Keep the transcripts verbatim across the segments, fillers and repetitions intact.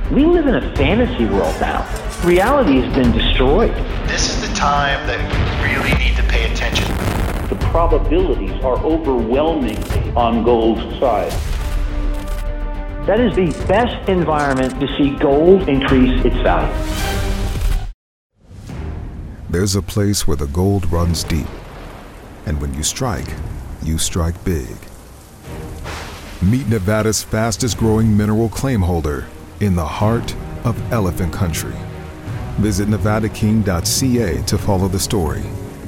We live in a fantasy world now. Reality has been destroyed. This is the time that we really need to pay attention. The probabilities are overwhelmingly on gold's side. That is the best environment to see gold increase its value. There's a place where the gold runs deep. And when you strike, you strike big. Meet Nevada's fastest growing mineral claim holder in the heart of Elephant Country. Visit nevada king dot c a to follow the story.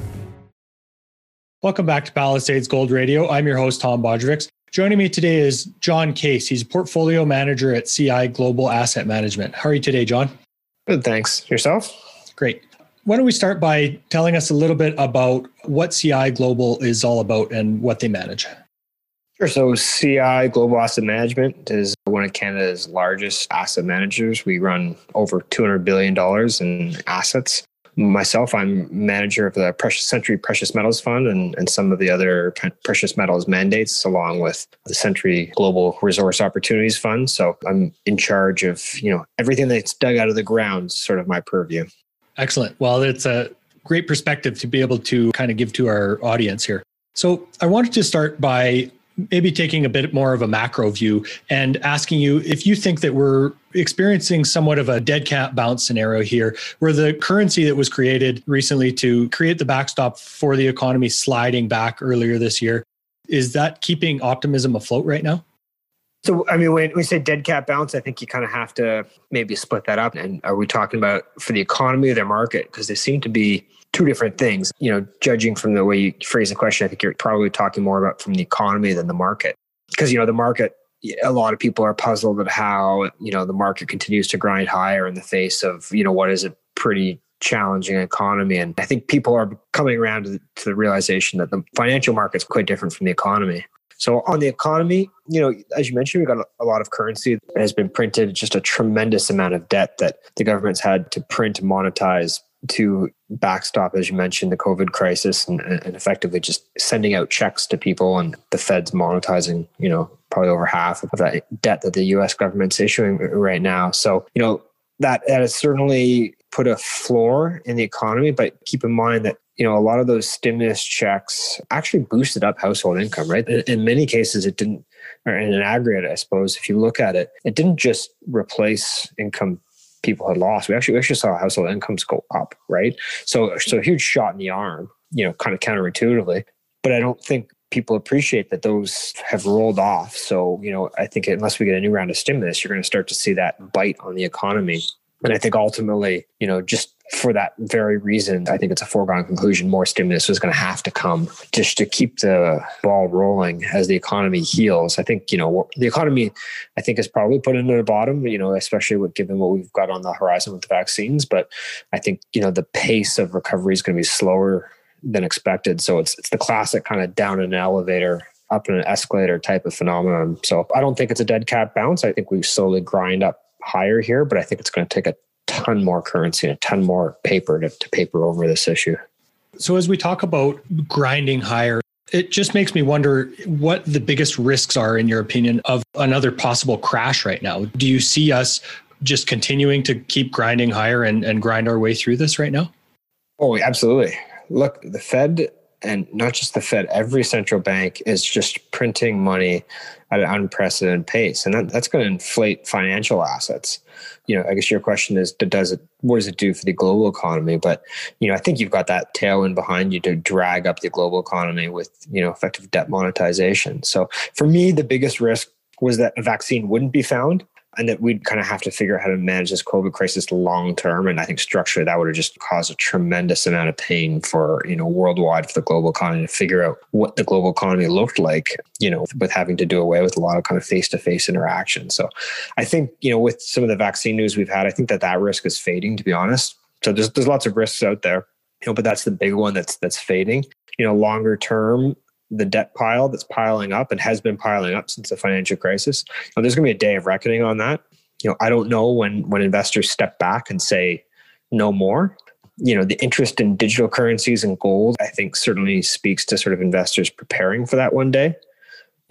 Welcome back to Palisades Gold Radio. I'm your host, Tom Bodrovics. Joining me today is John Case. He's a portfolio manager at C I Global Asset Management. How are you today, John? Good, thanks. Yourself? Great. Why don't we start by telling us a little bit about what C I Global is all about and what they manage? Sure. So C I Global Asset Management is one of Canada's largest asset managers. We run over two hundred billion dollars in assets. Myself, I'm manager of the Precious Century Precious Metals Fund and, and some of the other precious metals mandates, along with the Century Global Resource Opportunities Fund. So I'm in charge of, you know, everything that's dug out of the ground is sort of my purview. Excellent. Well, it's a great perspective to be able to kind of give to our audience here. So I wanted to start by maybe taking a bit more of a macro view and asking you if you think that we're experiencing somewhat of a dead cat bounce scenario here, where the currency that was created recently to create the backstop for the economy sliding back earlier this year, is that keeping optimism afloat right now? So, I mean, when we say dead cat bounce, I think you kind of have to maybe split that up. And are we talking about for the economy or the market? Because they seem to be two different things. You know, judging from the way you phrase the question, I think you're probably talking more about from the economy than the market. Because, you know, the market, a lot of people are puzzled at how, you know, the market continues to grind higher in the face of, you know, what is a pretty challenging economy. And I think people are coming around to the, to the realization that the financial market's quite different from the economy. So on the economy, you know, as you mentioned, we've got a lot of currency that has been printed, just a tremendous amount of debt that the government's had to print and monetize to backstop, as you mentioned, the COVID crisis and, and effectively just sending out checks to people, and the Fed's monetizing, you know, probably over half of that debt that the U S government's issuing right now. So, you know, that, that has certainly put a floor in the economy, but keep in mind that, you know, a lot of those stimulus checks actually boosted up household income, right? In, in many cases, it didn't, or in an aggregate, I suppose, if you look at it, it didn't just replace income people had lost. We actually, we actually saw household incomes go up, right? So, so a huge shot in the arm, you know, kind of counterintuitively. But I don't think people appreciate that those have rolled off. So, you know, I think unless we get a new round of stimulus, you're going to start to see that bite on the economy. And I think ultimately, you know, just for that very reason, I think it's a foregone conclusion, more stimulus is going to have to come just to keep the ball rolling as the economy heals. I think, you know, the economy, I think, is probably put into the bottom, you know, especially with given what we've got on the horizon with the vaccines. But I think, you know, the pace of recovery is going to be slower than expected. So it's it's the classic kind of down an elevator, up in an escalator type of phenomenon. So I don't think it's a dead cat bounce. I think we slowly grind up higher here, but I think it's going to take a ton more currency and a ton more paper to, to paper over this issue. So as we talk about grinding higher, it just makes me wonder what the biggest risks are, in your opinion, of another possible crash right now. Do you see us just continuing to keep grinding higher and, and grind our way through this right now? Oh, absolutely. Look, the Fed, and not just the Fed, every central bank is just printing money at an unprecedented pace. And that, that's going to inflate financial assets. You know, I guess your question is, does it, what does it do for the global economy? But, you know, I think you've got that tailwind behind you to drag up the global economy with, you know, effective debt monetization. So for me, the biggest risk was that a vaccine wouldn't be found, and that we'd kind of have to figure out how to manage this COVID crisis long term. And I think structurally that would have just caused a tremendous amount of pain for, you know, worldwide for the global economy to figure out what the global economy looked like, you know, with having to do away with a lot of kind of face-to-face interaction. So I think, you know, with some of the vaccine news we've had, I think that that risk is fading, to be honest. So there's there's lots of risks out there, you know, but that's the big one that's that's fading. You know, longer term, the debt pile that's piling up and has been piling up since the financial crisis. Now, there's going to be a day of reckoning on that. You know, I don't know when when investors step back and say no more. You know, the interest in digital currencies and gold, I think, certainly speaks to sort of investors preparing for that one day.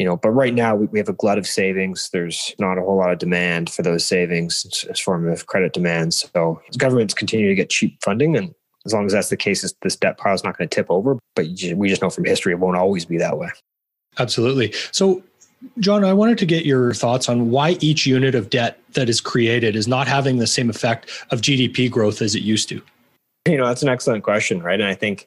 You know, but right now we, we have a glut of savings. There's not a whole lot of demand for those savings as form of credit demand. So governments continue to get cheap funding, and as long as that's the case, this debt pile is not going to tip over. But we just know from history it won't always be that way. Absolutely. So, John, I wanted to get your thoughts on why each unit of debt that is created is not having the same effect of G D P growth as it used to. You know, that's an excellent question, right? And I think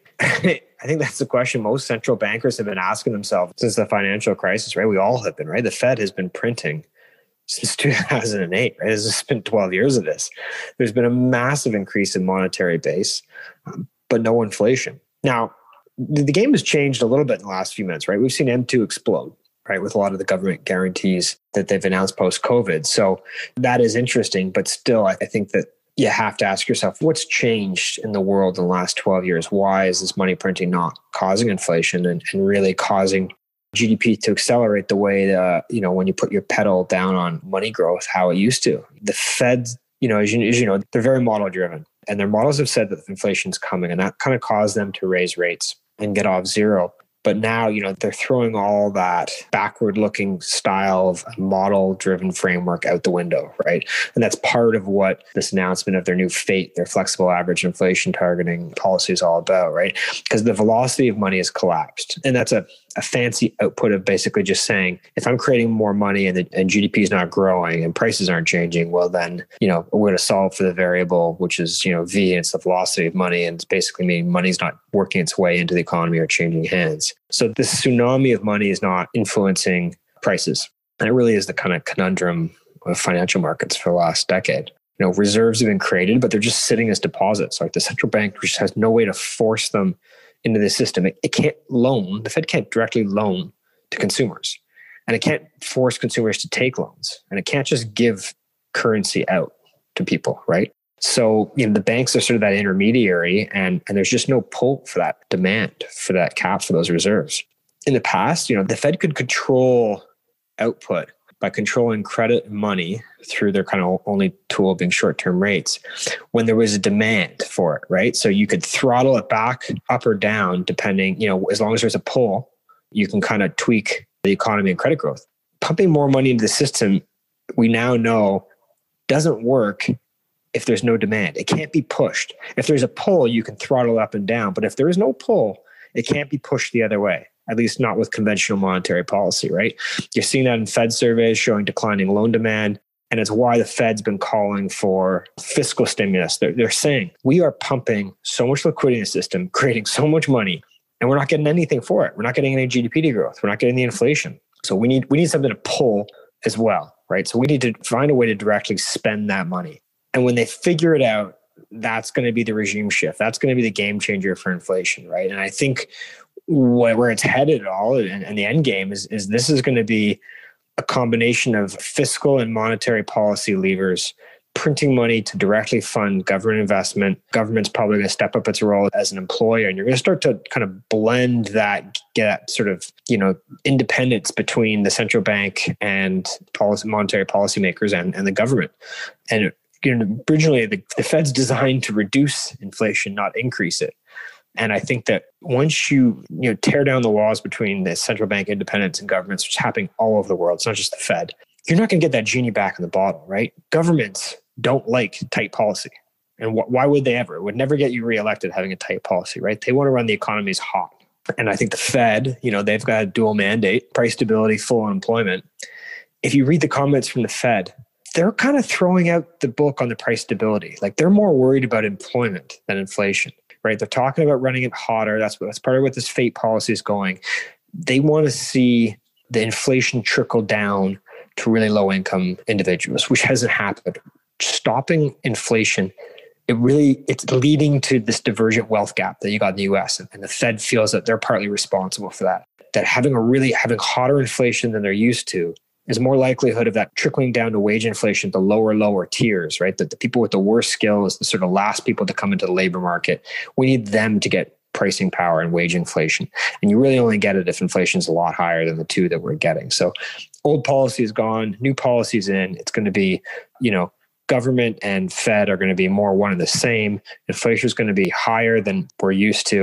I think that's the question most central bankers have been asking themselves since the financial crisis, right? We all have been, right? The Fed has been printing since two thousand eight, right? It's been twelve years of this. There's been a massive increase in monetary base, um, but no inflation. Now, the game has changed a little bit in the last few months, right? We've seen M two explode, right? With a lot of the government guarantees that they've announced post-COVID. So that is interesting, but still, I think that you have to ask yourself, what's changed in the world in the last twelve years? Why is this money printing not causing inflation and, and really causing G D P to accelerate the way that, you know, when you put your pedal down on money growth, how it used to? The Fed, you know, as you, as you know, they're very model driven, and their models have said that inflation's coming, and that kind of caused them to raise rates and get off zero. But now, you know, they're throwing all that backward-looking style of model-driven framework out the window, right? And that's part of what this announcement of their new FATE, their flexible average inflation targeting policy, is all about, right? Because the velocity of money has collapsed. And that's a, a fancy output of basically just saying, if I'm creating more money and, the, and G D P is not growing and prices aren't changing, well then, you know, we're going to solve for the variable, which is, you know, V, and it's the velocity of money. And it's basically meaning money's not working its way into the economy or changing hands. So this tsunami of money is not influencing prices. And it really is the kind of conundrum of financial markets for the last decade. You know, reserves have been created, but they're just sitting as deposits. Like the central bank just has no way to force them into the system. It, it can't loan. The Fed can't directly loan to consumers. And it can't force consumers to take loans. And it can't just give currency out to people, right? So, you know, the banks are sort of that intermediary, and, and there's just no pull for that demand, for that cap, for those reserves. In the past, you know, the Fed could control output by controlling credit and money through their kind of only tool being short-term rates when there was a demand for it, right? So you could throttle it back up or down depending, you know, as long as there's a pull, you can kind of tweak the economy and credit growth. Pumping more money into the system, we now know, doesn't work if there's no demand. It can't be pushed. If there's a pull, you can throttle up and down. But if there is no pull, it can't be pushed the other way, at least not with conventional monetary policy, right? You're seeing that in Fed surveys showing declining loan demand. And it's why the Fed's been calling for fiscal stimulus. They're, they're saying, we are pumping so much liquidity in the system, creating so much money, and we're not getting anything for it. We're not getting any G D P growth. We're not getting the inflation. So we need we need something to pull as well, right? So we need to find a way to directly spend that money. And when they figure it out, that's going to be the regime shift. That's going to be the game changer for inflation, right? And I think what, where it's headed all, and, and the end game is, is this is going to be a combination of fiscal and monetary policy levers, printing money to directly fund government investment. Government's probably going to step up its role as an employer, and you're going to start to kind of blend that, get that sort of, you know, independence between the central bank and policy, monetary policymakers and, and the government. And you know, originally the, the Fed's designed to reduce inflation, not increase it. And I think that once you, you know, tear down the walls between the central bank independence and governments, which is happening all over the world, it's not just the Fed, you're not going to get that genie back in the bottle, right? Governments don't like tight policy. And wh- why would they ever? It would never get you reelected having a tight policy, right? They want to run the economies hot. And I think the Fed, you know, they've got a dual mandate, price stability, full employment. If you read the comments from the Fed, they're kind of throwing out the book on the price stability. Like they're more worried about employment than inflation, right? They're talking about running it hotter. That's, that's part of what this FATE policy is going. They want to see the inflation trickle down to really low income individuals, which hasn't happened. Stopping inflation, it really, it's leading to this divergent wealth gap that you got in the U S. And the Fed feels that they're partly responsible for that. That having a really, having hotter inflation than they're used to is more likelihood of that trickling down to wage inflation, the lower, lower tiers, right? That the people with the worst skills, the sort of last people to come into the labor market, we need them to get pricing power and wage inflation. And you really only get it if inflation is a lot higher than the two that we're getting. So old policy is gone, new policy is in. It's going to be, you know, government and Fed are going to be more one and the same. Inflation is going to be higher than we're used to.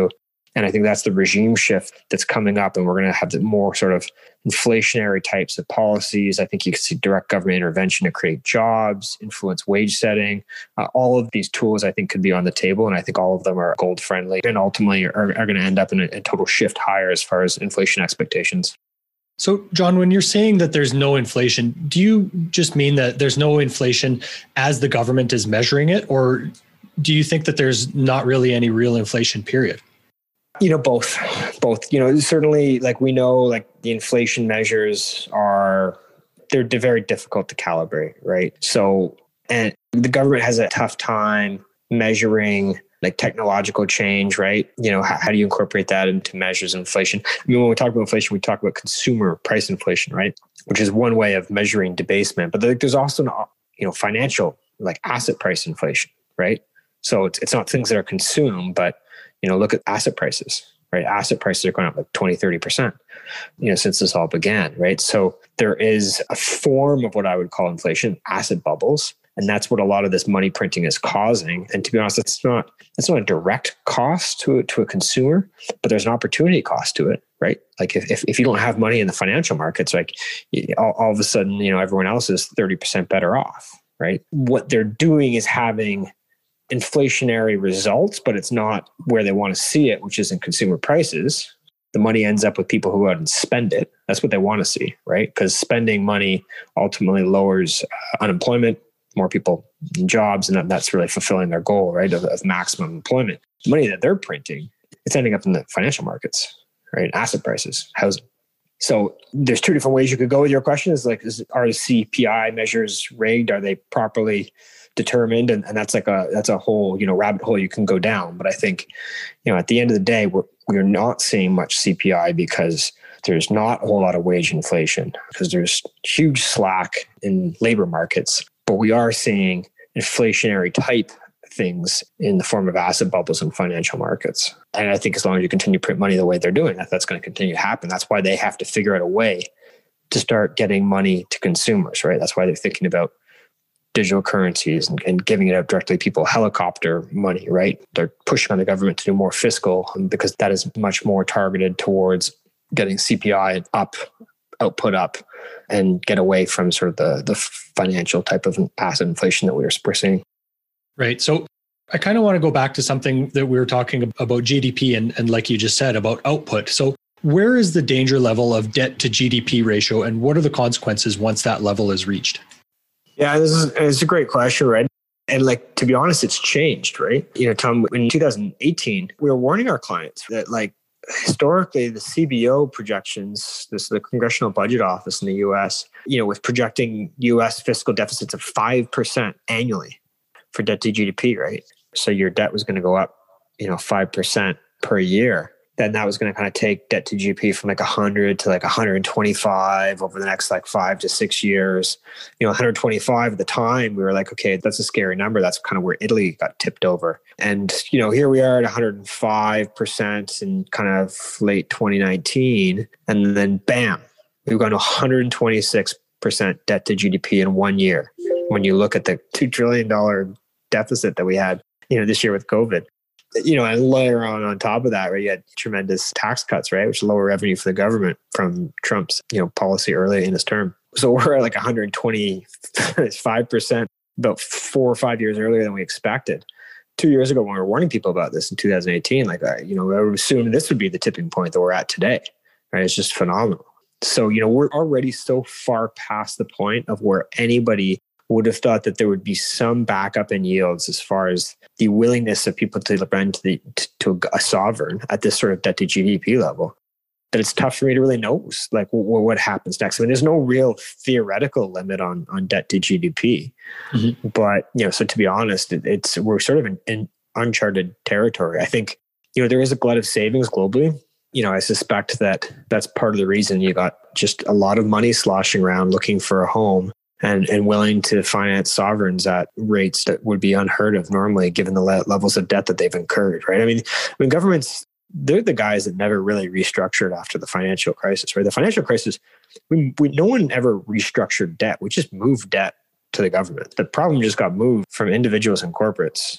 And I think that's the regime shift that's coming up. And we're going to have the more sort of inflationary types of policies. I think you can see direct government intervention to create jobs, influence wage setting. Uh, all of these tools, I think, could be on the table. And I think all of them are gold friendly and ultimately are, are going to end up in a, a total shift higher as far as inflation expectations. So, John, when you're saying that there's no inflation, do you just mean that there's no inflation as the government is measuring it? Or do you think that there's not really any real inflation, period? You know, both, both, you know, certainly like we know like the inflation measures are, they're very difficult to calibrate, right? So, and the government has a tough time measuring like technological change, right? You know, how, how do you incorporate that into measures of inflation? I mean, when we talk about inflation, we talk about consumer price inflation, right? Which is one way of measuring debasement, but there's also, you know, financial like asset price inflation, right? So it's, it's not things that are consumed, but you know, look at asset prices, right? Asset prices are going up like twenty, thirty percent, you know, since this all began, right? So there is a form of what I would call inflation, asset bubbles. And that's what a lot of this money printing is causing. And to be honest, it's not, it's not a direct cost to, to a consumer, but there's an opportunity cost to it, right? Like if, if, if you don't have money in the financial markets, like all, all of a sudden, you know, everyone else is thirty percent better off, right? What they're doing is having inflationary results, but it's not where they want to see it, which is in consumer prices. The money ends up with people who go out and spend it. That's what they want to see, right? Because spending money ultimately lowers uh, unemployment, more people in jobs, and that, that's really fulfilling their goal, right, of, of maximum employment. The money that they're printing, it's ending up in the financial markets, right? Asset prices, housing. So there's two different ways you could go with your question. Is like, is, are C P I measures rigged? Are they properly determined? And, and that's like a, that's a whole, you know, rabbit hole you can go down. But I think, you know, at the end of the day, we're, we're not seeing much C P I because there's not a whole lot of wage inflation because there's huge slack in labor markets, but we are seeing inflationary type things in the form of asset bubbles in financial markets. And I think as long as you continue to print money the way they're doing, that that's going to continue to happen. That's why they have to figure out a way to start getting money to consumers, right? That's why they're thinking about digital currencies and, and giving it out directly to people, helicopter money, right? They're pushing on the government to do more fiscal because that is much more targeted towards getting C P I up, output up, and get away from sort of the, the financial type of asset inflation that we were seeing. Right. So I kind of want to go back to something that we were talking about G D P and, and like you just said, about output. So where is the danger level of debt to G D P ratio and what are the consequences once that level is reached? Yeah, this is it's a great question, right? And like, to be honest, it's changed, right? You know, Tom, in two thousand eighteen, we were warning our clients that like historically the C B O projections, this the Congressional Budget Office in the U S, you know, was projecting U S fiscal deficits of five percent annually for debt to G D P, right? So your debt was going to go up, you know, five percent per year. Then that was going to kind of take debt to G D P from like one hundred to like one hundred twenty-five over the next like five to six years. You know, one hundred twenty-five at the time, we were like, okay, that's a scary number. That's kind of where Italy got tipped over. And, you know, here we are at one hundred five percent in kind of late twenty nineteen. And then bam, we've gone to one hundred twenty-six percent debt to G D P in one year. When you look at the two trillion dollars deficit that we had, you know, this year with COVID. You know, and layer on on top of that, right, you had tremendous tax cuts, right, which lower revenue for the government from Trump's, you know, policy early in his term. So we're at like one hundred twenty-five percent, about four or five years earlier than we expected. Two years ago, when we were warning people about this in two thousand eighteen, like, I, you know, I would assume this would be the tipping point that we're at today, right? It's just phenomenal. So, you know, we're already so far past the point of where anybody would have thought that there would be some backup in yields as far as the willingness of people to lend to, the, to a sovereign at this sort of debt to G D P level, that it's tough for me to really know like what, what happens next. I mean, there's no real theoretical limit on, on debt to G D P, mm-hmm. but, you know, so to be honest, it, it's, we're sort of in, in uncharted territory. I think, you know, there is a glut of savings globally. You know, I suspect that that's part of the reason you got just a lot of money sloshing around looking for a home. And, and willing to finance sovereigns at rates that would be unheard of normally, given the le- levels of debt that they've incurred, right? I mean, I mean, governments, they're the guys that never really restructured after the financial crisis, right? The financial crisis, we, we no one ever restructured debt. We just moved debt to the government. The problem just got moved from individuals and corporates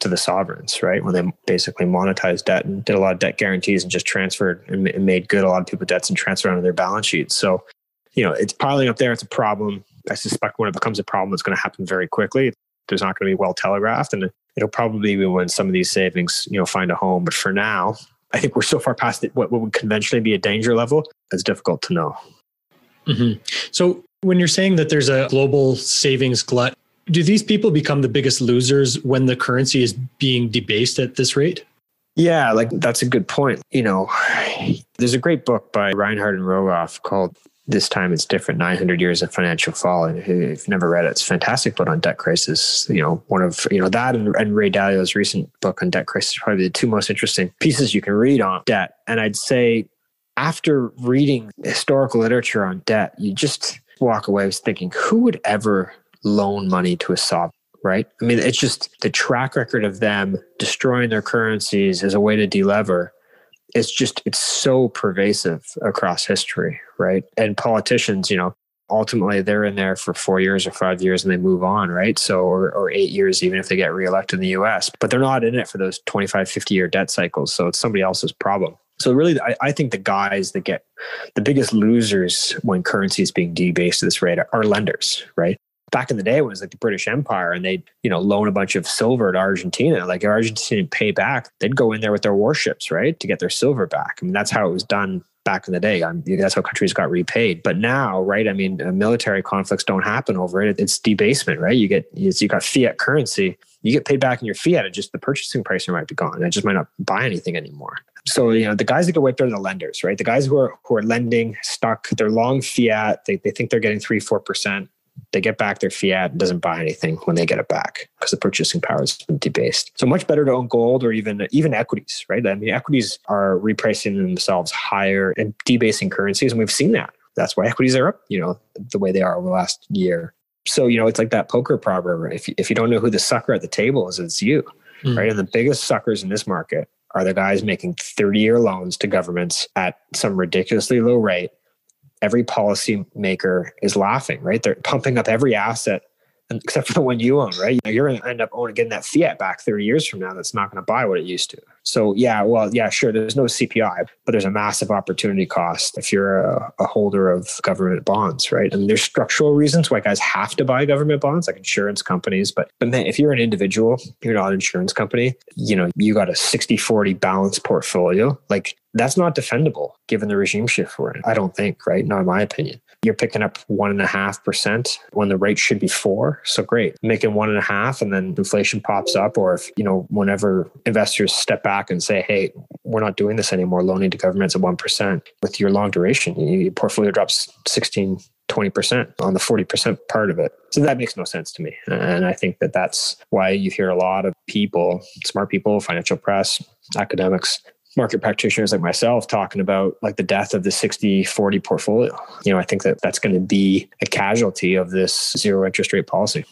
to the sovereigns, right? When they basically monetized debt and did a lot of debt guarantees and just transferred and made good a lot of people's debts and transferred onto their balance sheets. So, you know, it's piling up there. It's a problem. I suspect when it becomes a problem, it's going to happen very quickly. There's not going to be well telegraphed, and it'll probably be when some of these savings, you know, find a home. But for now, I think we're so far past it, what would conventionally be a danger level. It's difficult to know. Mm-hmm. So when you're saying that there's a global savings glut, do these people become the biggest losers when the currency is being debased at this rate? Yeah, like that's a good point. You know, there's a great book by Reinhard and Rogoff called This Time It's Different, nine hundred Years of Financial Fall. And if you've never read it, it's a fantastic book on debt crisis. You know, one of, you know, that and, and Ray Dalio's recent book on debt crisis are probably the two most interesting pieces you can read on debt. And I'd say after reading historical literature on debt, you just walk away thinking, who would ever loan money to a sovereign, right? I mean, it's just the track record of them destroying their currencies as a way to delever. It's just, it's so pervasive across history, right? And politicians, you know, ultimately they're in there for four years or five years and they move on, right? So, or, or eight years, even if they get reelected in the U S, but they're not in it for those twenty-five, fifty year debt cycles. So it's somebody else's problem. So really, I, I think the guys that get the biggest losers when currency is being debased at this rate are, are lenders, right? Back in the day, when it was like the British Empire and they'd, you know, loan a bunch of silver to Argentina, like if Argentina didn't pay back, they'd go in there with their warships, right? To get their silver back. I mean, that's how it was done back in the day. I mean, that's how countries got repaid. But now, right? I mean, uh, military conflicts don't happen over it. It's debasement, right? You get, you got fiat currency, you get paid back in your fiat, it just the purchasing price might be gone. It just might not buy anything anymore. So, you know, the guys that get wiped out are the lenders, right? The guys who are who are lending, stuck, they're long fiat, they, they think they're getting three, four percent. They get back their fiat and doesn't buy anything when they get it back because the purchasing power has been debased. So much better to own gold or even even equities, right? I mean, equities are repricing themselves higher and debasing currencies, and we've seen that. That's why equities are up, you know, the way they are over the last year. So, you know, it's like that poker proverb. If you, if you don't know who the sucker at the table is, it's you, mm. right? And the biggest suckers in this market are the guys making thirty-year loans to governments at some ridiculously low rate. Every policymaker is laughing, right? They're pumping up every asset except for the one you own, right? You're going to end up owning, getting that fiat back thirty years from now that's not going to buy what it used to. So yeah, well, yeah, sure, there's no C P I, but there's a massive opportunity cost if you're a, a holder of government bonds, right? And there's structural reasons why guys have to buy government bonds, like insurance companies. But, but man, if you're an individual, you're not an insurance company, you know, you got a sixty forty balanced portfolio, like that's not defendable given the regime shift we're in, I don't think, right? Not in my opinion. You're picking up one and a half percent when the rate should be four. So great, making one and a half, and then inflation pops up. Or if, you know, whenever investors step back and say, hey, we're not doing this anymore, loaning to governments at one percent with your long duration, your portfolio drops sixteen, twenty percent on the forty percent part of it. So that makes no sense to me. And I think that that's why you hear a lot of people, smart people, financial press, academics, market practitioners like myself talking about like the death of the sixty forty portfolio. You know, I think that that's going to be a casualty of this zero interest rate policy.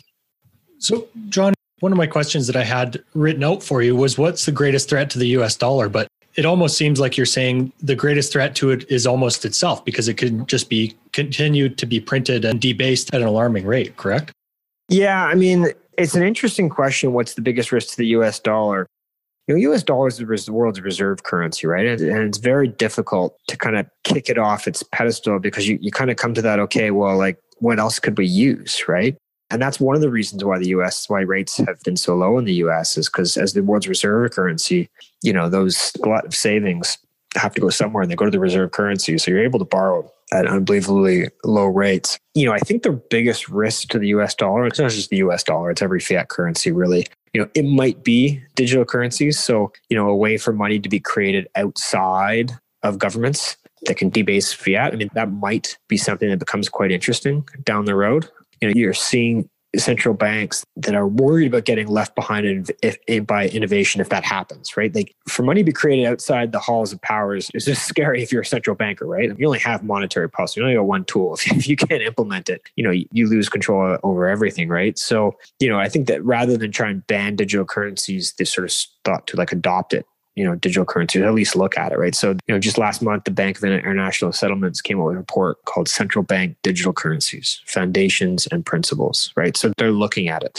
So, John, one of my questions that I had written out for you was, what's the greatest threat to the U S dollar? But it almost seems like you're saying the greatest threat to it is almost itself, because it could just be continued to be printed and debased at an alarming rate, correct? Yeah, I mean, it's an interesting question. What's the biggest risk to the U S dollar? You know, U S dollar is the world's reserve currency, right? And, and it's very difficult to kind of kick it off its pedestal, because you, you kind of come to that, okay, well, like what else could we use, right? And that's one of the reasons why the U S, why rates have been so low in the U S, is because as the world's reserve currency, you know, those glut of savings have to go somewhere and they go to the reserve currency. So you're able to borrow at unbelievably low rates. You know, I think the biggest risk to the U S dollar, it's not just the U S dollar, it's every fiat currency really. You know, it might be digital currencies. So, you know, a way for money to be created outside of governments that can debase fiat. I mean, that might be something that becomes quite interesting down the road. You know, you're seeing central banks that are worried about getting left behind in, if, if, by innovation if that happens, right? Like for money to be created outside the halls of powers is just scary if you're a central banker, right? You only have monetary policy. You only got one tool. If, if you can't implement it, you know, you, you lose control over everything, right? So, you know, I think that rather than try and ban digital currencies, they sort of thought to like adopt it, you know, digital currency, at least look at it, right? So, you know, just last month, the Bank of International Settlements came out with a report called Central Bank Digital Currencies, Foundations and Principles, right? So they're looking at it,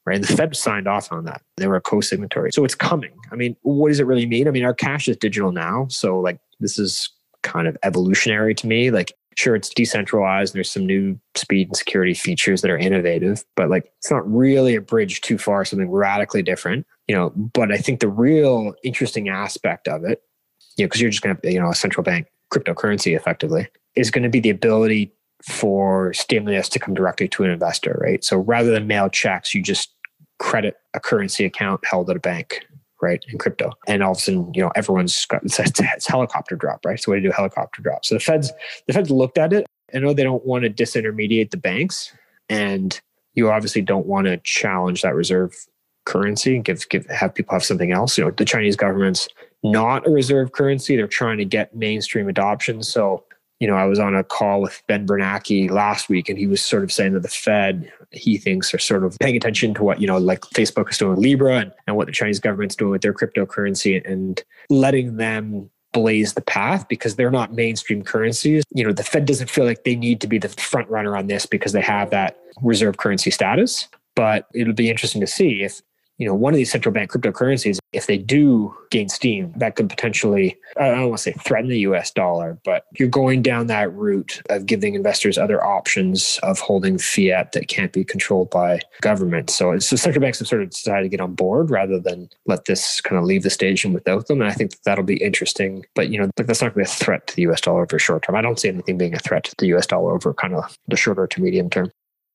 right? And the Fed signed off on that. They were a co-signatory. So it's coming. I mean, what does it really mean? I mean, our cash is digital now. So like, this is kind of evolutionary to me. Like, sure, it's decentralized. There's some new speed and security features that are innovative, but like, it's not really a bridge too far, something radically different, you know, but I think the real interesting aspect of it, you know, because you're just going to, you know, a central bank cryptocurrency effectively is going to be the ability for stimulus to come directly to an investor, right? So rather than mail checks, you just credit a currency account held at a bank, right, in crypto. And all of a sudden, you know, everyone's got, it's, it's helicopter drop, right? So we do helicopter drop. So the Feds, the Feds looked at it. I know they don't want to disintermediate the banks, and you obviously don't want to challenge that reserve currency and give, give, have people have something else. You know, the Chinese government's not a reserve currency. They're trying to get mainstream adoption. So, you know, I was on a call with Ben Bernanke last week, and he was sort of saying that the Fed, he thinks, are sort of paying attention to what, you know, like Facebook is doing with Libra and, and what the Chinese government's doing with their cryptocurrency, and letting them blaze the path because they're not mainstream currencies. You know, the Fed doesn't feel like they need to be the front runner on this because they have that reserve currency status. But it'll be interesting to see if, you know, one of these central bank cryptocurrencies, if they do gain steam, that could potentially, I don't want to say threaten the U S dollar, but you're going down that route of giving investors other options of holding fiat that can't be controlled by government. So, so central banks have sort of decided to get on board rather than let this kind of leave the station without them. And I think that that'll be interesting. But, you know, that's not going to be a threat to the U S dollar over short term. I don't see anything being a threat to the U S dollar over kind of the shorter to medium term.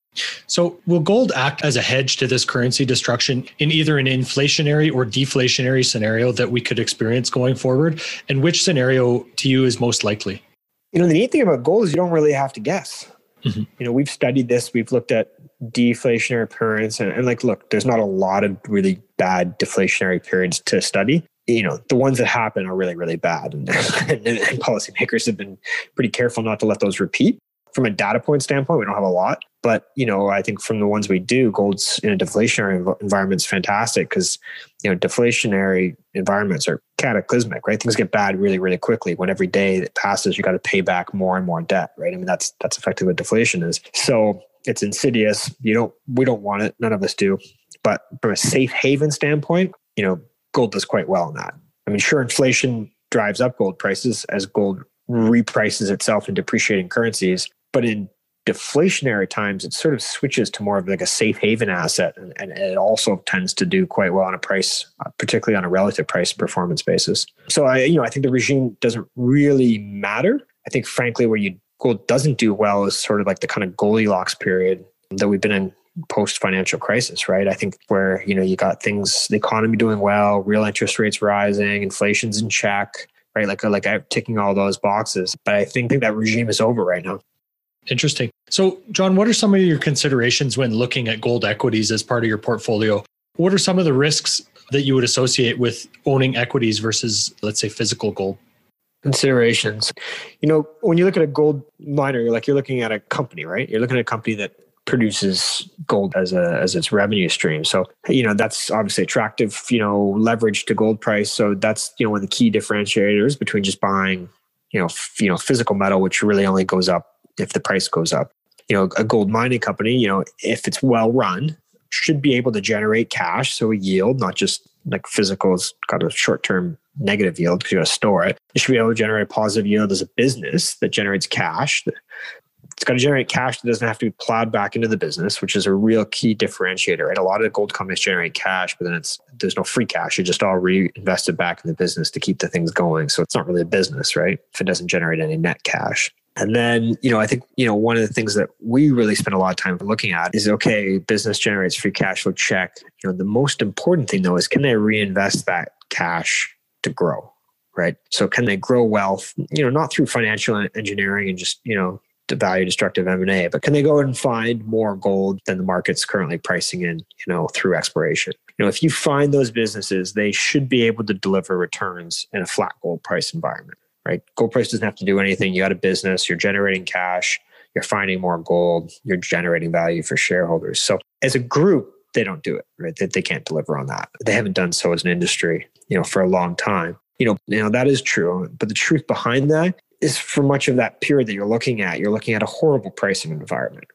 So will gold act as a hedge to this currency destruction in either an inflationary or deflationary scenario that we could experience going forward? And which scenario to you is most likely? You know, the neat thing about gold is you don't really have to guess. Mm-hmm. You know, we've studied this. We've looked at deflationary periods. And, and like, look, there's not a lot of really bad deflationary periods to study. You know, the ones that happen are really, really bad. And, and, and policymakers have been pretty careful not to let those repeat. From a data point standpoint, we don't have a lot. But, you know, I think from the ones we do, gold's in a deflationary environment is fantastic because, you know, deflationary environments are cataclysmic, right? Things get bad really, really quickly. When every day that passes, you got to pay back more and more debt, right? I mean, that's that's effectively what deflation is. So it's insidious. You don't, we don't want it. None of us do. But from a safe haven standpoint, you know, gold does quite well in that. I mean, sure, inflation drives up gold prices as gold reprices itself in depreciating currencies. But in deflationary times, it sort of switches to more of like a safe haven asset. And, and it also tends to do quite well on a price, particularly on a relative price performance basis. So I, you know, I think the regime doesn't really matter. I think frankly, where you gold doesn't do well is sort of like the kind of Goldilocks period that we've been in post financial crisis, right? I think where, you know, you got things, the economy doing well, real interest rates rising, inflation's in check, right? Like, like I'm ticking all those boxes. But I think, think that regime is over right now. Interesting. So, John, what are some of your considerations when looking at gold equities as part of your portfolio? What are some of the risks that you would associate with owning equities versus, let's say, physical gold? Considerations. You know, when you look at a gold miner, you're like you're looking at a company, right? You're looking at a company that produces gold as a as its revenue stream. So, you know, that's obviously attractive, you know, leverage to gold price. So that's, you know, one of the key differentiators between just buying, you know, f- you know, physical metal, which really only goes up if the price goes up. You know, a gold mining company, you know, if it's well run, should be able to generate cash, so a yield, not just like physical's got a short-term negative yield because you got to store it. It should be able to generate a positive yield as a business that generates cash. It's got to generate cash that doesn't have to be plowed back into the business, which is a real key differentiator, right? A lot of the gold companies generate cash, but then it's there's no free cash. It's just all reinvested back in the business to keep the things going. So it's not really a business, right? If it doesn't generate any net cash. And then, you know, I think, you know, one of the things that we really spend a lot of time looking at is, okay, business generates free cash flow, check. You know, the most important thing though is, can they reinvest that cash to grow, right? So can they grow wealth, you know, not through financial engineering and just, you know, the value destructive M and A, but can they go and find more gold than the market's currently pricing in, you know, through exploration? You know, if you find those businesses, they should be able to deliver returns in a flat gold price environment. Right? Gold price doesn't have to do anything. You got a business, you're generating cash, you're finding more gold, you're generating value for shareholders. So as a group, they don't do it, right? They, they can't deliver on that. They haven't done so as an industry, you know, for a long time. You know, you know, that is true. But the truth behind that is, for much of that period that you're looking at, you're looking at a horrible pricing environment, right?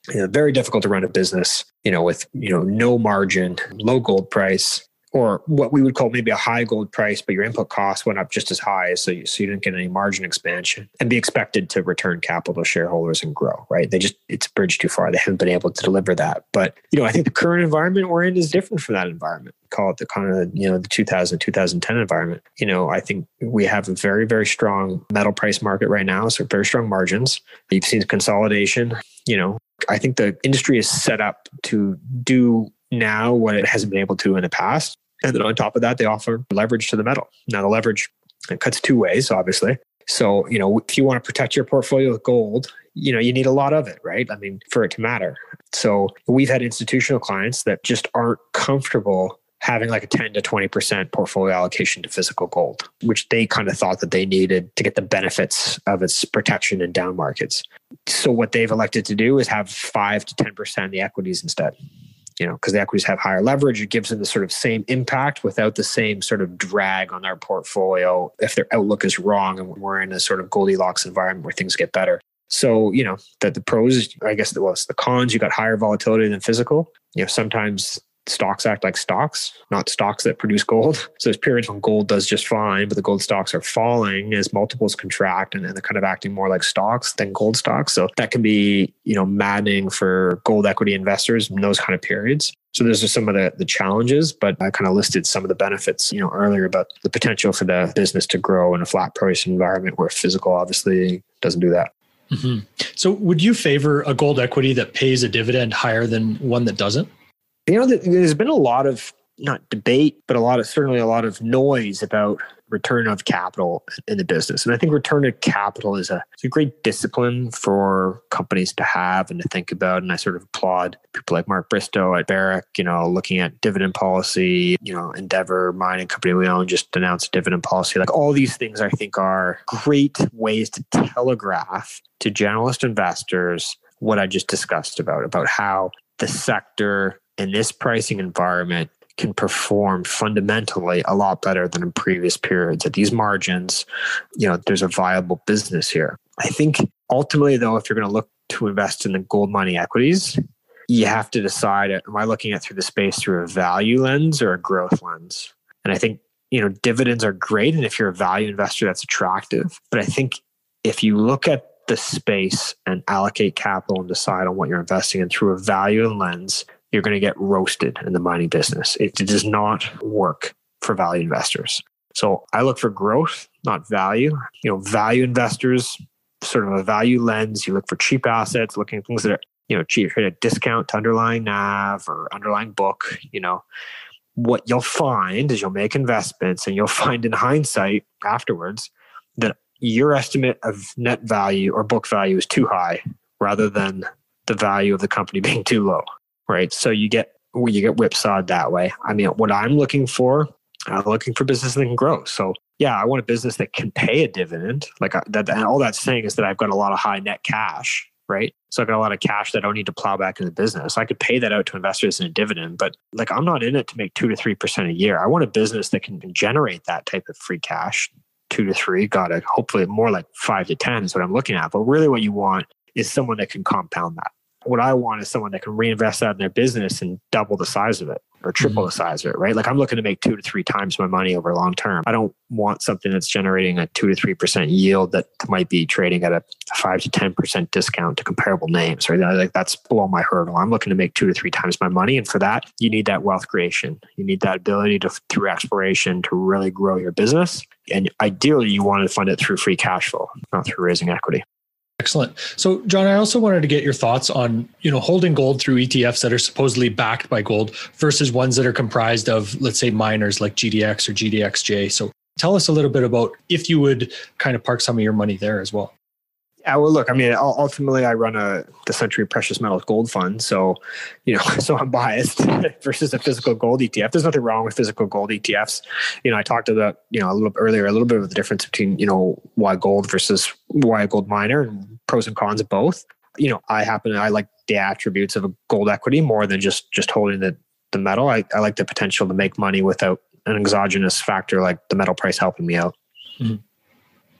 You know, very difficult to run a business, you know, with, you know, no margin, low gold price, or what we would call maybe a high gold price, but your input costs went up just as high. So you, so you didn't get any margin expansion and be expected to return capital to shareholders and grow, right? They just, it's a bridge too far. They haven't been able to deliver that. But, you know, I think the current environment we're in is different from that environment. Call it the kind of, you know, the two thousand, two thousand ten environment. You know, I think we have a very, very strong metal price market right now. So very strong margins. You've seen consolidation. You know, I think the industry is set up to do now what it hasn't been able to in the past. And then on top of that, they offer leverage to the metal. Now the leverage, it cuts two ways, obviously. So, you know, if you want to protect your portfolio with gold, you know, you need a lot of it, right? I mean, for it to matter. So we've had institutional clients that just aren't comfortable having like a ten to twenty percent portfolio allocation to physical gold, which they kind of thought that they needed to get the benefits of its protection in down markets. So what they've elected to do is have five to ten percent of the equities instead. You know, because the equities have higher leverage, it gives them the sort of same impact without the same sort of drag on their portfolio if their outlook is wrong and we're in a sort of Goldilocks environment where things get better. So, you know, that the pros, I guess, well, it's the cons, you got higher volatility than physical. You know, sometimes stocks act like stocks, not stocks that produce gold. So there's periods when gold does just fine, but the gold stocks are falling as multiples contract and, and they're kind of acting more like stocks than gold stocks. So that can be, you know, maddening for gold equity investors in those kind of periods. So those are some of the, the challenges, but I kind of listed some of the benefits, you know, earlier about the potential for the business to grow in a flat price environment where physical obviously doesn't do that. Mm-hmm. So would you favor a gold equity that pays a dividend higher than one that doesn't? You know, there's been a lot of, not debate, but a lot of, certainly a lot of noise about return of capital in the business. And I think return of capital is a, it's a great discipline for companies to have and to think about. And I sort of applaud people like Mark Bristow at Barrick, you know, looking at dividend policy, you know, Endeavour Mining Company we own just announced a dividend policy. Like all these things I think are great ways to telegraph to generalist investors what I just discussed about, about how the sector in this pricing environment can perform fundamentally a lot better than in previous periods. At these margins, you know, there's a viable business here. I think ultimately, though, if you're going to look to invest in the gold mining equities, you have to decide, am I looking at through the space through a value lens or a growth lens? And I think, you know, dividends are great. And if you're a value investor, that's attractive. But I think if you look at the space and allocate capital and decide on what you're investing in through a value lens, you're going to get roasted in the mining business. It does not work for value investors. So I look for growth, not value. You know, value investors, sort of a value lens, you look for cheap assets, looking at things that are, you know, cheap, at a discount to underlying N A V or underlying book. You know, what you'll find is you'll make investments and you'll find in hindsight afterwards that your estimate of net value or book value is too high rather than the value of the company being too low. Right. So you get you get whipsawed that way. I mean, what I'm looking for, I'm looking for business that can grow. So yeah, I want a business that can pay a dividend. Like I, that, and all that's saying is that I've got a lot of high net cash, right? So I've got a lot of cash that I don't need to plow back into the business. I could pay that out to investors in a dividend, but like I'm not in it to make two to three percent a year. I want a business that can generate that type of free cash, two to three. Got to hopefully more like five to ten is what I'm looking at. But really, what you want is someone that can compound that. What I want is someone that can reinvest that in their business and double the size of it or triple mm-hmm. the size of it, right? Like I'm looking to make two to three times my money over long term. I don't want something that's generating a two to three percent yield that might be trading at a five to ten percent discount to comparable names, right? Like that's below my hurdle. I'm looking to make two to three times my money. And for that, you need that wealth creation. You need that ability to, through exploration, to really grow your business. And ideally, you want to fund it through free cash flow, not through raising equity. Excellent. So, John, I also wanted to get your thoughts on, you know, holding gold through E T Fs that are supposedly backed by gold versus ones that are comprised of, let's say, miners like G D X or G D X J. So tell us a little bit about if you would kind of park some of your money there as well. Yeah, well, look, I mean, ultimately, I run a the Century Precious Metals Gold Fund, so you know, so I'm biased versus a physical gold E T F. There's nothing wrong with physical gold E T Fs. You know, I talked about you know a little earlier a little bit of the difference between you know why gold versus why a gold miner, and pros and cons of both. You know, I happen to, I like the attributes of a gold equity more than just just holding the the metal. I, I like the potential to make money without an exogenous factor like the metal price helping me out. Mm-hmm.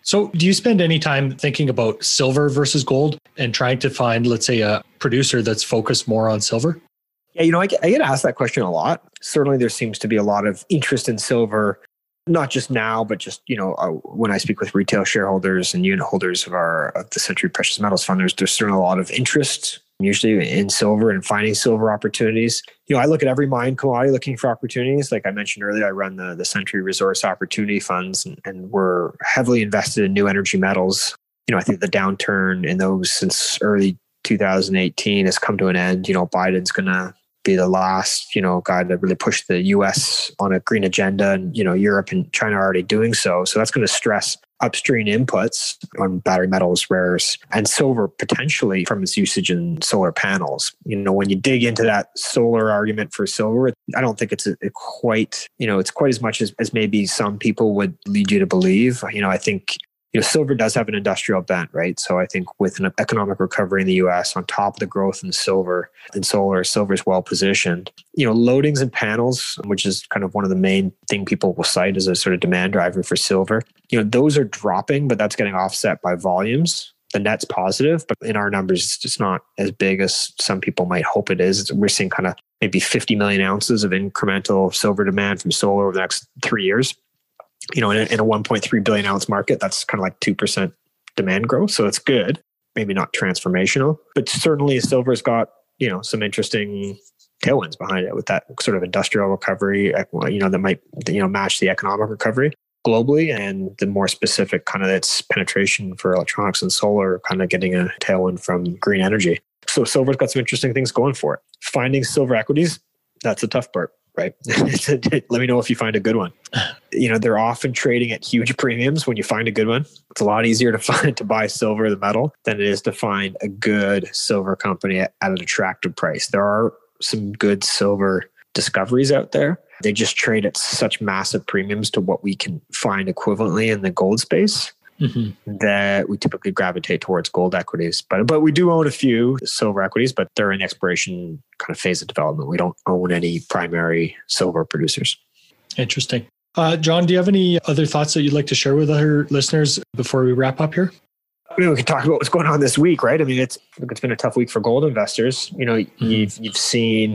So do you spend any time thinking about silver versus gold and trying to find, let's say, a producer that's focused more on silver? Yeah, you know, I get, I get asked that question a lot. Certainly there seems to be a lot of interest in silver, not just now, but just, you know, uh, when I speak with retail shareholders and unit holders of our of the Century Precious Metals Fund, there's, there's certainly a lot of interest usually in silver and finding silver opportunities. You know, I look at every mine commodity looking for opportunities. Like I mentioned earlier, I run the, the Century Resource Opportunity Funds, and, and we're heavily invested in new energy metals. You know, I think the downturn in those since early two thousand eighteen has come to an end. You know, Biden's going to be the last, you know, guy to really push the U S on a green agenda, and, you know, Europe and China are already doing so. So that's going to stress upstream inputs on battery metals, rares, and silver potentially from its usage in solar panels. You know, when you dig into that solar argument for silver, I don't think it's a, a quite, you know, it's quite as much as, as maybe some people would lead you to believe. You know, I think, you know, silver does have an industrial bent, right? So I think with an economic recovery in the U S on top of the growth in silver and solar, silver is well positioned. You know, loadings and panels, which is kind of one of the main thing people will cite as a sort of demand driver for silver. You know, those are dropping, but that's getting offset by volumes. The net's positive, but in our numbers, it's just not as big as some people might hope it is. We're seeing kind of maybe fifty million ounces of incremental silver demand from solar over the next three years. You know, in a, in a one point three billion ounce market, that's kind of like two percent demand growth. So it's good, maybe not transformational, but certainly silver's got, you know, some interesting tailwinds behind it with that sort of industrial recovery, you know, that might, you know, match the economic recovery globally, and the more specific kind of its penetration for electronics and solar kind of getting a tailwind from green energy. So silver's got some interesting things going for it. Finding silver equities, that's the tough part. Right. Let me know if you find a good one. You know, they're often trading at huge premiums when you find a good one. It's a lot easier to find to buy silver, the metal, than it is to find a good silver company at, at an attractive price. There are some good silver discoveries out there. They just trade at such massive premiums to what we can find equivalently in the gold space. Mm-hmm. That we typically gravitate towards gold equities. But but we do own a few silver equities, but they're in the exploration kind of phase of development. We don't own any primary silver producers. Interesting. Uh, John, do you have any other thoughts that you'd like to share with our listeners before we wrap up here? I mean, we can talk about what's going on this week, right? I mean, it's it's been a tough week for gold investors. You know, mm-hmm. you've you've seen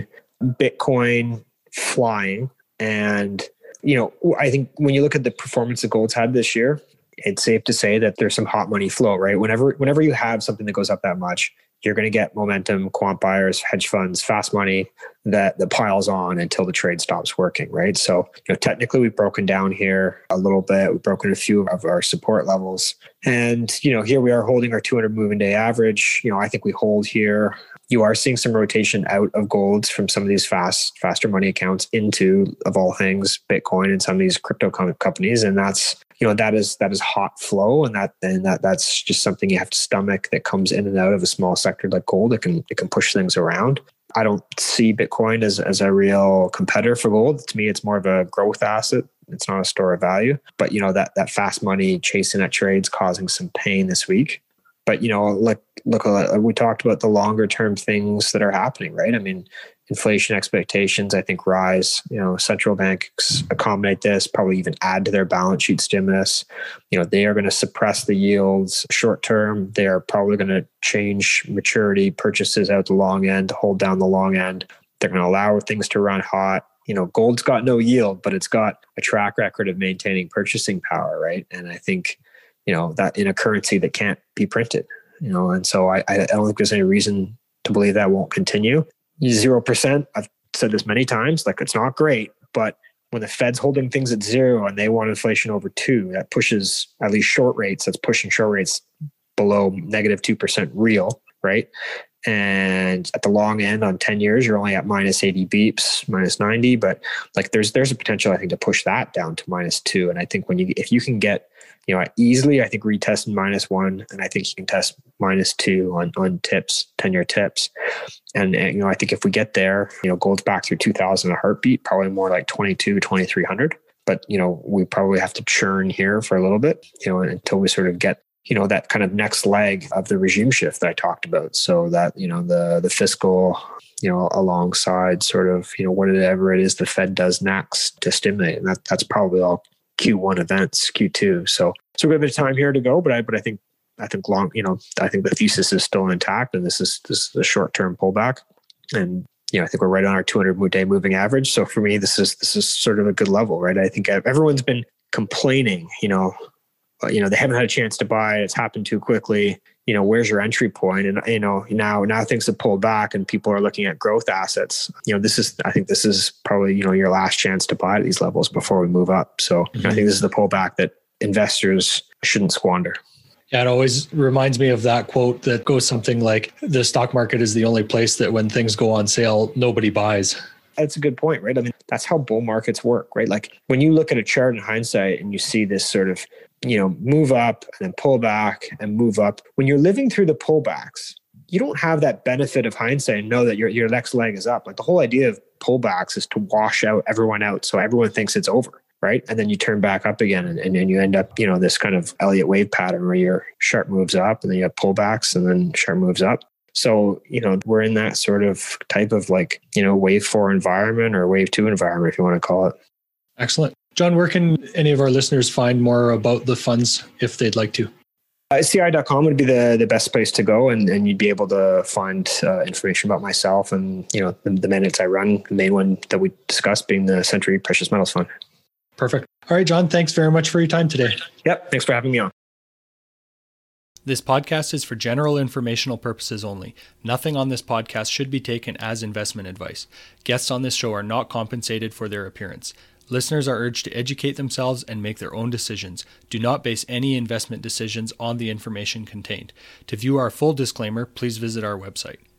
Bitcoin flying, and you know, I think when you look at the performance that gold's had this year, it's safe to say that there's some hot money flow, right? Whenever whenever you have something that goes up that much, you're going to get momentum, quant buyers, hedge funds, fast money that, that piles on until the trade stops working, right? So, you know, technically we've broken down here a little bit. We've broken a few of our support levels. And, you know, here we are holding our two hundred moving day average. You know, I think we hold here. You are seeing some rotation out of golds from some of these fast, faster money accounts into, of all things, Bitcoin and some of these crypto companies. And that's, you know, that is that is hot flow, and that and that that's just something you have to stomach that comes in and out of a small sector like gold. It can it can push things around. I don't see Bitcoin as as a real competitor for gold. To me, it's more of a growth asset. It's not a store of value. But you know, that that fast money chasing at trades causing some pain this week. But you know, look look, we talked about the longer term things that are happening, right? I mean, inflation expectations, I think, rise. You know, central banks accommodate this, probably even add to their balance sheet stimulus. You know, they are going to suppress the yields short term. They are probably going to change maturity purchases out the long end to hold down the long end. They're going to allow things to run hot. You know, gold's got no yield, but it's got a track record of maintaining purchasing power, right? And I think, you know, that in a currency that can't be printed, you know, and so I, I don't think there's any reason to believe that won't continue. Zero percent. I've said this many times, like it's not great, but when the Fed's holding things at zero and they want inflation over two, that pushes at least short rates. That's pushing short rates below negative two percent real, right? And at the long end on ten years, you're only at minus eighty beeps, minus ninety, but like there's there's a potential, I think, to push that down to minus two. And I think when you if you can get, you know, easily, I think retest minus one, and I think you can test minus two on, on tips, ten-year tips. And, and, you know, I think if we get there, you know, gold's back through two thousand a heartbeat, probably more like twenty-two, twenty-three hundred. But, you know, we probably have to churn here for a little bit, you know, until we sort of get, you know, that kind of next leg of the regime shift that I talked about. So that, you know, the the fiscal, you know, alongside sort of, you know, whatever it is the Fed does next to stimulate. And that that's probably all Q one events, Q two. So so we have a bit of time here to go, but I but I think I think long, you know, I think the thesis is still intact, and this is this is a short term pullback. And you know, I think we're right on our two hundred day moving average. So for me, this is this is sort of a good level, right? I think everyone's been complaining, you know, uh, you know, they haven't had a chance to buy. It's happened too quickly. You know, where's your entry point? And you know, now now things have pulled back, and people are looking at growth assets. You know, this is I think this is probably you know your last chance to buy at these levels before we move up. So mm-hmm. I think this is the pullback that investors shouldn't squander. Yeah, it always reminds me of that quote that goes something like, the stock market is the only place that when things go on sale, nobody buys. That's a good point, right? I mean, that's how bull markets work, right? Like when you look at a chart in hindsight and you see this sort of, you know, move up and then pull back and move up, when you're living through the pullbacks, you don't have that benefit of hindsight and know that your, your next leg is up. Like the whole idea of pullbacks is to wash out everyone out. So everyone thinks it's over. Right. And then you turn back up again and, and then you end up, you know, this kind of Elliott wave pattern where your sharp moves up and then you have pullbacks and then sharp moves up. So, you know, we're in that sort of type of like, you know, wave four environment or wave two environment, if you want to call it. Excellent. John, where can any of our listeners find more about the funds if they'd like to? Uh, C I dot com would be the, the best place to go, and, and you'd be able to find uh, information about myself and, you know, the, the mandates I run, the main one that we discussed being the Century Precious Metals Fund. Perfect. All right, John, thanks very much for your time today. Yep. Thanks for having me on. This podcast is for general informational purposes only. Nothing on this podcast should be taken as investment advice. Guests on this show are not compensated for their appearance. Listeners are urged to educate themselves and make their own decisions. Do not base any investment decisions on the information contained. To view our full disclaimer, please visit our website.